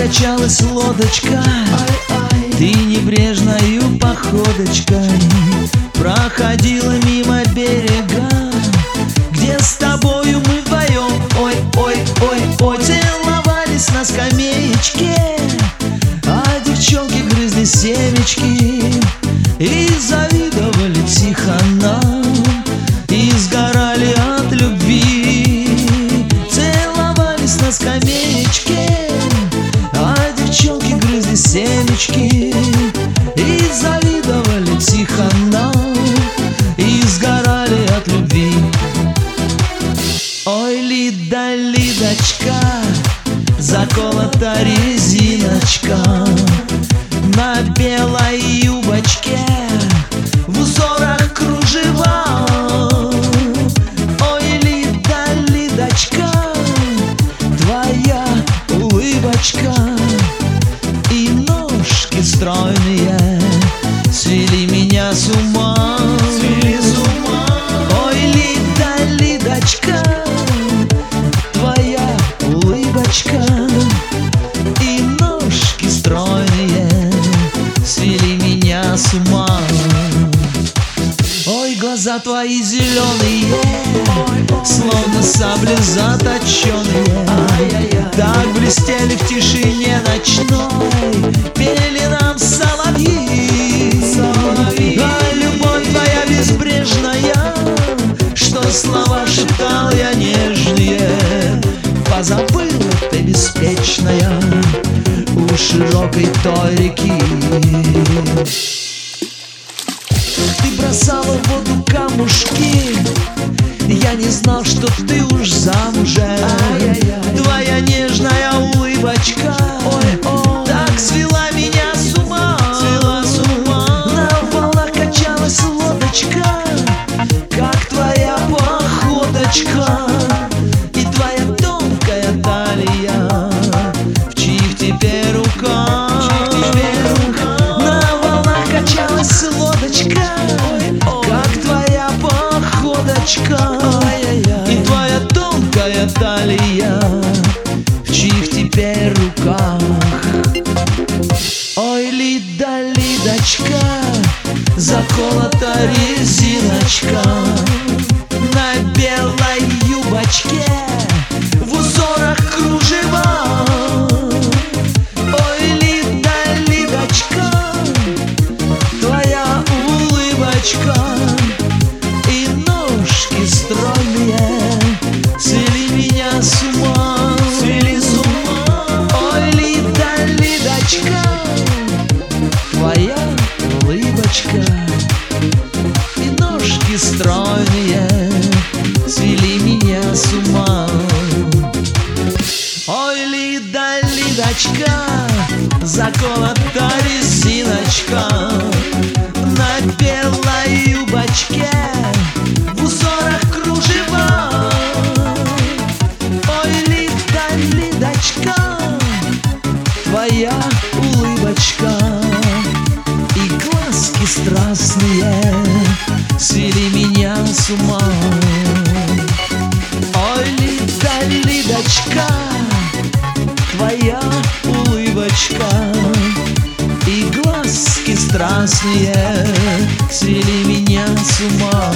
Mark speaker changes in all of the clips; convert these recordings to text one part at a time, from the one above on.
Speaker 1: качалась лодочка, ты небрежною походочкой проходила мимо берега, где с тобою мы вдвоем, ой, целовались на скамеечке, а девчонки грызли семечки и завидовали тихо нам, и сгорали от любви. Целовались на скамеечке, а девчонки грызли семечки и завидовали тихо нам, и сгорали от любви. Ой, Лида, Лидочка, заколота резиночка на белой юбочке, в узорах кружева. Ой, Лида, Лидочка, твоя улыбочка и ножки стройные свели меня с ума. Ой, Лида, Лидочка, твоя улыбочка и ножки стройные свели меня с ума. Ой, глаза твои зеленые, словно сабли заточенные, так блестели в тишине ночной, пели нам соловьи. А любовь твоя безбрежная, что слова шептал я нежные, позабыла ты беспечная у широкой той реки. Ты бросала в воду камушки, я не знал, что ты уж замужем. Твоя нежная улыбочка так свела меня с ума. На волнах качалась лодочка, как твоя походочка, и твоя тонкая талия в чьих теперь руках. На волнах качалась лодочка, как твоя походочка, и твоя тонкая талия в чьих теперь руках. Ой, Лида, Лидочка, заколота резиночка на белой юбочке, в узорах кружева. Ой, Лида, Лидочка, твоя улыбочка и ножки стройные свели меня с ума. Ой, Лида, Лидочка, твоя улыбочка и ножки стройные свели меня с ума. Ой, Лида, Лидочка, заколота резиночка на белой юбочке, в узорах кружева. Ой, Лида, Лидочка, твоя улыбочка и глазки страстные свели меня с ума. Ой, Лида, Лидочка, твоя улыбочка и глазки страстные свели меня с ума.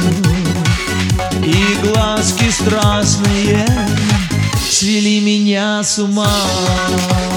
Speaker 1: И глазки страстные свели меня с ума.